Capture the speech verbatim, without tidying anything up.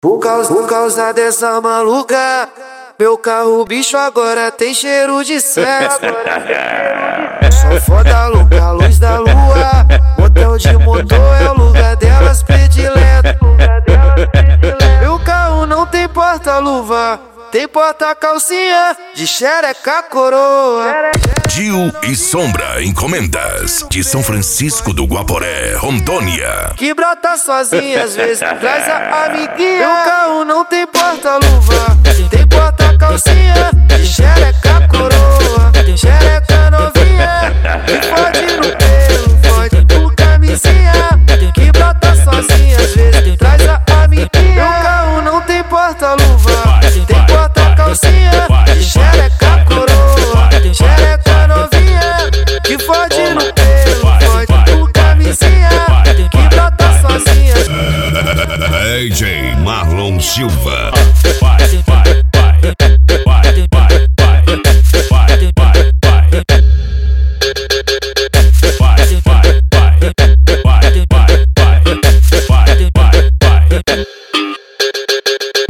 Por causa, por causa dessa maluca, meu carro bicho agora tem cheiro de sexo. Só foda louca, luz da lua, motel de motor é o lugar delas predileto. Meu carro não tem porta-luva, tem porta-calcinha de xereca coroa. Gil e Sombra Encomendas, de São Francisco do Guaporé, Rondônia. Que brota sozinha, às vezes traz a amiguinha. Meu carro não tem porta-luva, tem porta-calcinha de xereca coroa. Xereca novinha, que fode no pelo, fode por camisinha. Que brota sozinha, às vezes traz a amiguinha. Meu carro não tem porta-luva, tem porta-calcinha de xereca coroa. Xereca novinha, que fode no pelo, fode por camisinha. Que brota sozinha. D J Marlon Silva.